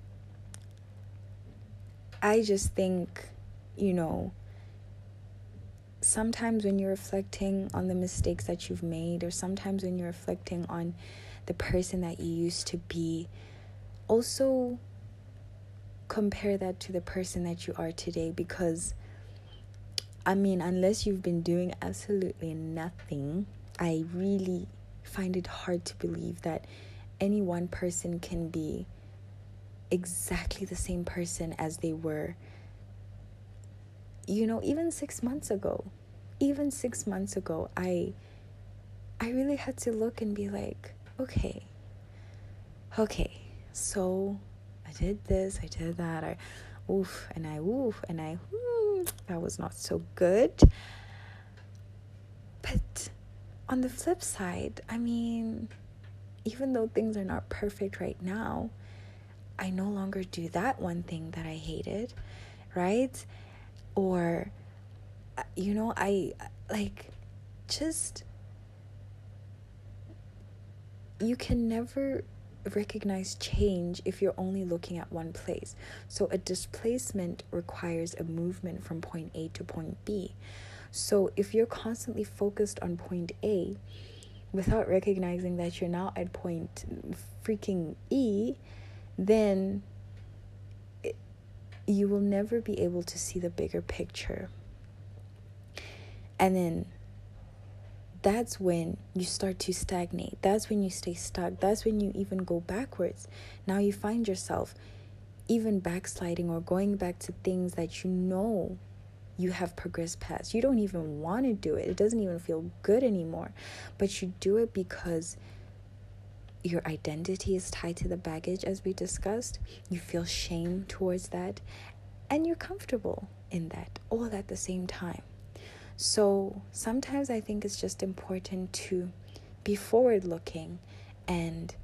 I just think, you know, sometimes when you're reflecting on the mistakes that you've made, or sometimes when you're reflecting on the person that you used to be, also compare that to the person that you are today. Because I mean, unless you've been doing absolutely nothing, I really find it hard to believe that any one person can be exactly the same person as they were, you know, even six months ago. Even six months ago, I I really had to look and be like, okay, okay, so I did this, I did that, I oof, and I oof, and I hmm, that was not so good. But on the flip side, I mean, even though things are not perfect right now, I no longer do that one thing that I hated, right? Or, you know, I, like, just, you can never recognize change if you're only looking at one place. So a displacement requires a movement from point A to point B. So if you're constantly focused on point A without recognizing that you're now at point freaking E, then it, you will never be able to see the bigger picture. And then that's when you start to stagnate. That's when you stay stuck. That's when you even go backwards. Now you find yourself even backsliding or going back to things that you know you have progressed past. You don't even want to do it. It doesn't even feel good anymore. But you do it because your identity is tied to the baggage, as we discussed. You feel shame towards that. And you're comfortable in that, all at the same time. So sometimes I think it's just important to be forward looking, and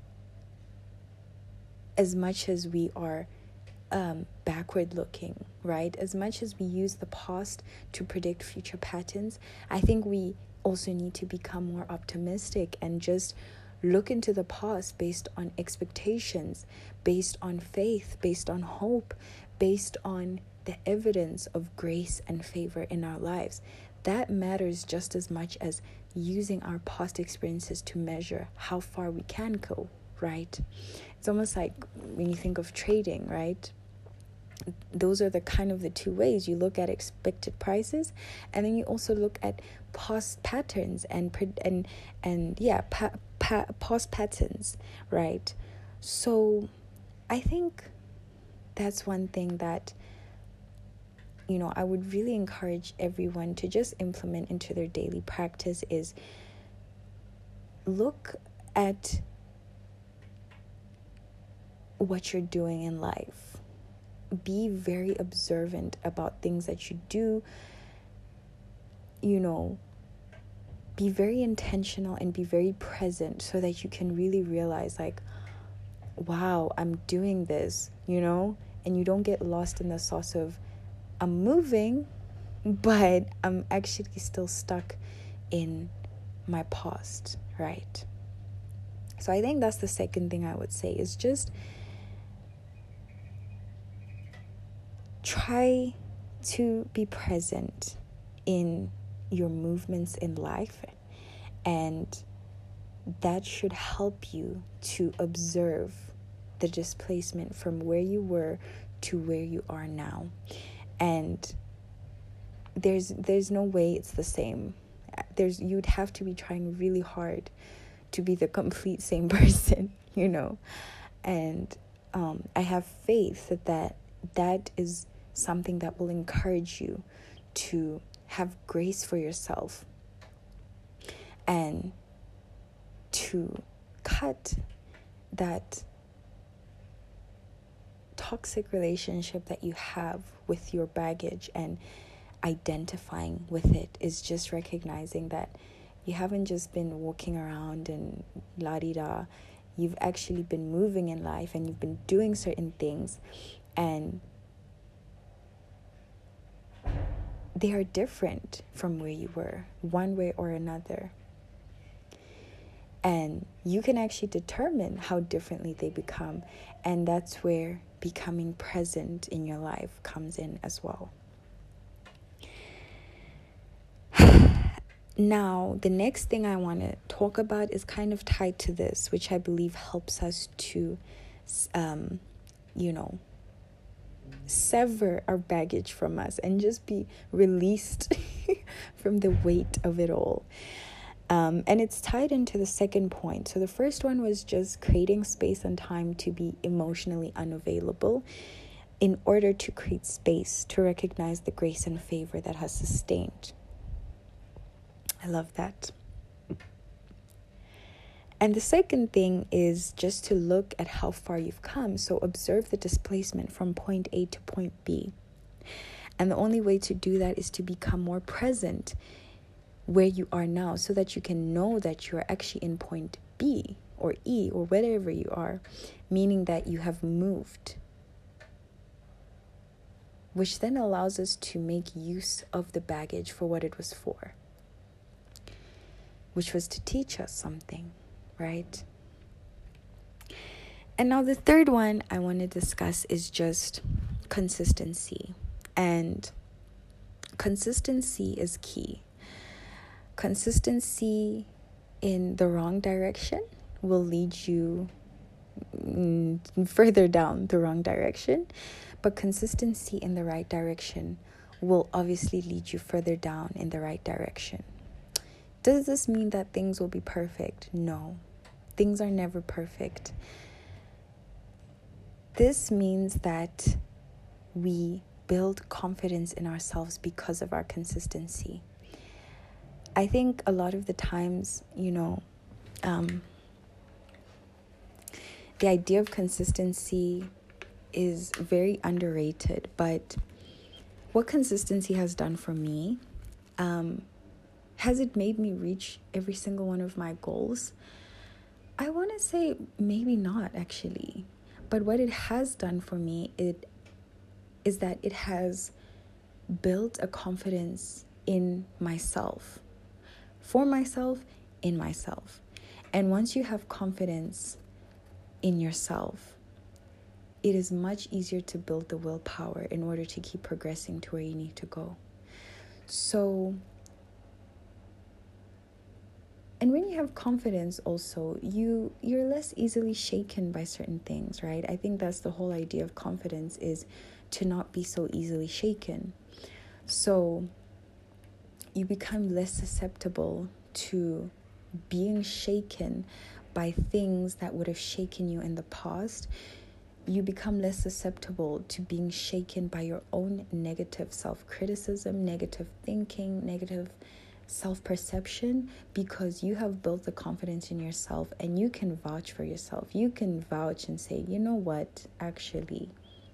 as much as we are um, backward looking, right? As much as we use the past to predict future patterns, I think we also need to become more optimistic and just look into the past based on expectations, based on faith, based on hope, based on the evidence of grace and favor in our lives. That matters just as much as using our past experiences to measure how far we can go, right? It's almost like when you think of trading, right? Those are the kind of the two ways. You look at expected prices, and then you also look at past patterns and and and yeah, pa, pa, past patterns, right? So I think that's one thing that, you know, I would really encourage everyone to just implement into their daily practice is look at what you're doing in life. Be very observant about things that you do. You know, be very intentional and be very present so that you can really realize, like, wow, I'm doing this, you know, and you don't get lost in the sauce of, I'm moving, but I'm actually still stuck in my past, right? So I think that's the second thing I would say, is just try to be present in your movements in life, and that should help you to observe the displacement from where you were to where you are now. And there's there's no way it's the same. There's you'd have to be trying really hard to be the complete same person, you know. And um, I have faith that, that that is something that will encourage you to have grace for yourself and to cut that toxic relationship that you have with your baggage. And identifying with it is just recognizing that you haven't just been walking around and la-di-da. You've actually been moving in life, and you've been doing certain things, and they are different from where you were, one way or another. And you can actually determine how differently they become. And that's where becoming present in your life comes in as well. Now, the next thing I want to talk about is kind of tied to this, which I believe helps us to, um, you know, sever our baggage from us and just be released from the weight of it all. Um, and it's tied into the second point. So the first one was just creating space and time to be emotionally unavailable in order to create space to recognize the grace and favor that has sustained. I love that. And the second thing is just to look at how far you've come. So observe the displacement from point A to point B. And the only way to do that is to become more present where you are now, so that you can know that you're actually in point B or E or wherever you are, meaning that you have moved, which then allows us to make use of the baggage for what it was for, which was to teach us something, right? And now the third one I want to discuss is just consistency. And consistency is key. Consistency in the wrong direction will lead you further down the wrong direction, but consistency in the right direction will obviously lead you further down in the right direction. Does this mean that things will be perfect? No, things are never perfect. This means that we build confidence in ourselves because of our consistency. I think a lot of the times, you know, um, the idea of consistency is very underrated, but what consistency has done for me, um, has it made me reach every single one of my goals? I want to say maybe not, actually. But what it has done for me, it is that it has built a confidence in myself, for myself, in myself. And once you have confidence in yourself, it is much easier to build the willpower in order to keep progressing to where you need to go. So, and when you have confidence also, you, you're less easily shaken by certain things, right? I think that's the whole idea of confidence, is to not be so easily shaken. So you become less susceptible to being shaken by things that would have shaken you in the past. You become less susceptible to being shaken by your own negative self-criticism, negative thinking, negative self-perception, because you have built the confidence in yourself and you can vouch for yourself. You can vouch and say, you know what, actually,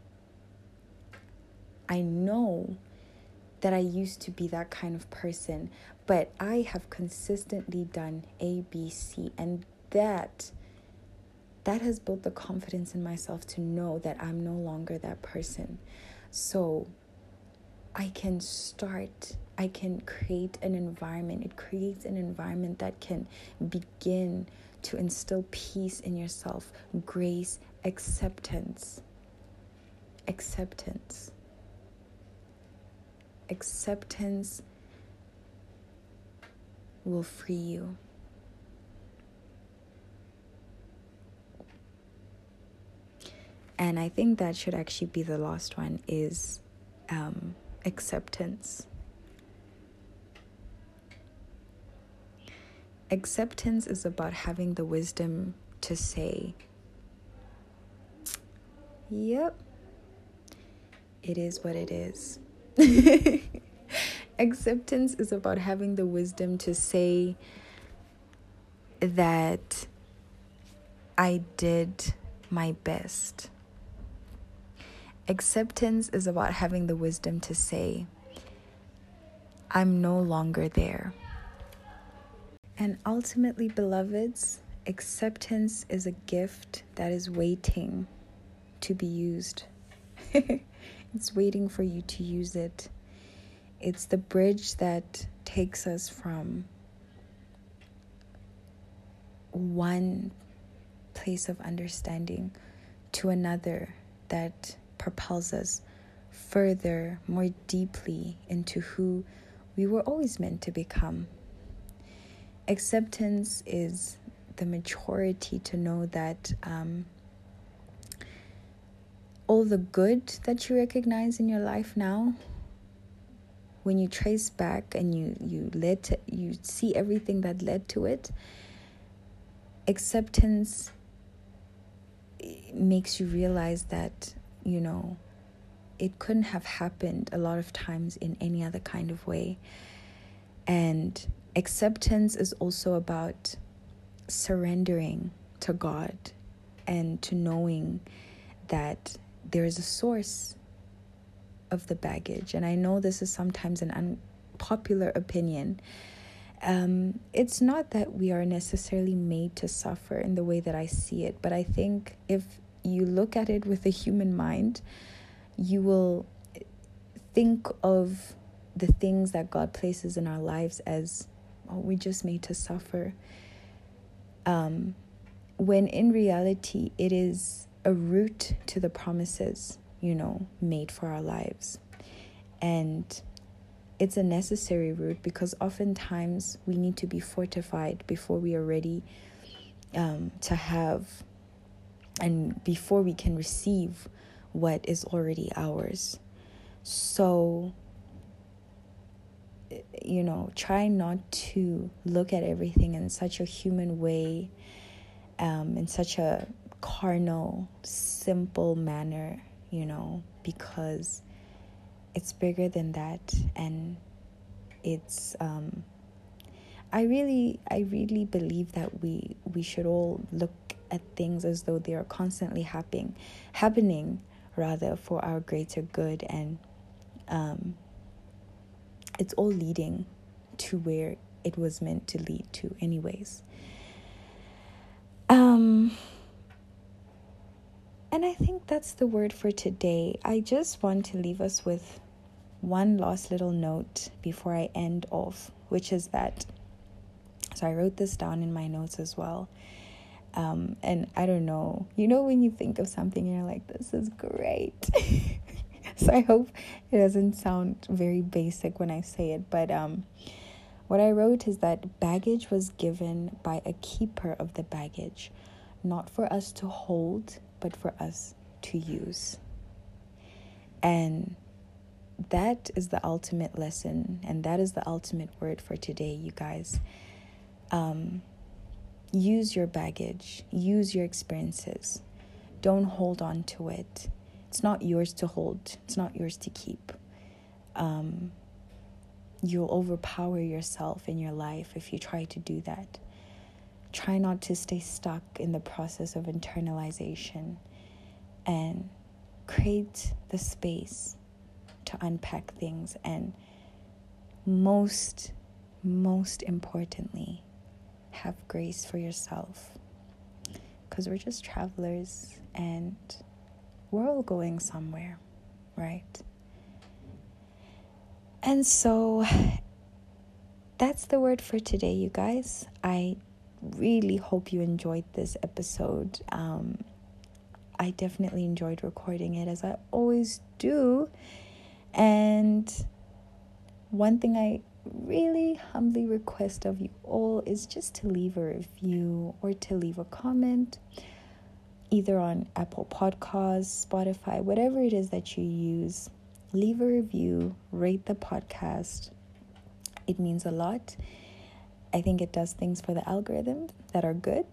I know that I used to be that kind of person, but I have consistently done A, B, C, and that that has built the confidence in myself to know that I'm no longer that person. So I can start, I can create an environment. It creates an environment that can begin to instill peace in yourself, grace, acceptance. Acceptance. Acceptance will free you. And I think that should actually be the last one, is um, acceptance. Acceptance is about having the wisdom to say, yep, it is what it is. Acceptance is about having the wisdom to say that I did my best. Acceptance is about having the wisdom to say, I'm no longer there. And ultimately, beloveds, acceptance is a gift that is waiting to be used. It's waiting for you to use it. It's the bridge that takes us from one place of understanding to another, that propels us further, more deeply into who we were always meant to become. Acceptance is the maturity to know that um, all the good that you recognize in your life now, when you trace back and you you led to, you see everything that led to it, acceptance makes you realize that, you know, it couldn't have happened a lot of times in any other kind of way. And acceptance is also about surrendering to God and to knowing that there is a source of the baggage. And I know this is sometimes an unpopular opinion. Um, it's not that we are necessarily made to suffer in the way that I see it, but I think if you look at it with a human mind, you will think of the things that God places in our lives as, oh, we're just made to suffer. Um, when in reality, it is a route to the promises, you know, made for our lives. And it's a necessary route, because oftentimes we need to be fortified before we are ready um, to have, and before we can receive what is already ours. So, you know, try not to look at everything in such a human way, um, in such a carnal, simple manner, you know, because it's bigger than that. And it's, um, I really, I really believe that we, we should all look at things as though they are constantly happening, happening rather for our greater good. And, um, it's all leading to where it was meant to lead to anyways. Um, and I think that's the word for today. I just want to leave us with one last little note before I end off, which is that, so I wrote this down in my notes as well. Um, and I don't know, you know, when you think of something, you're like, this is great. So I hope it doesn't sound very basic when I say it. But um, what I wrote is that baggage was given by a keeper of the baggage, not for us to hold, but for us to use. And that is the ultimate lesson. And that is the ultimate word for today, you guys. Um, use your baggage. Use your experiences. Don't hold on to it. It's not yours to hold. It's not yours to keep. Um, you'll overpower yourself in your life if you try to do that. Try not to stay stuck in the process of internalization, and create the space to unpack things. And most, most importantly, have grace for yourself, because we're just travelers and we're all going somewhere, right? And so that's the word for today, you guys. I really hope you enjoyed this episode. Um, I definitely enjoyed recording it, as I always do. And one thing I really humbly request of you all is just to leave a review or to leave a comment, either on Apple Podcasts, Spotify, whatever it is that you use. Leave a review, rate the podcast. It means a lot. I think it does things for the algorithm that are good.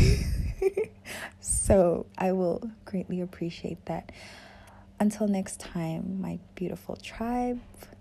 So I will greatly appreciate that. Until next time, my beautiful tribe,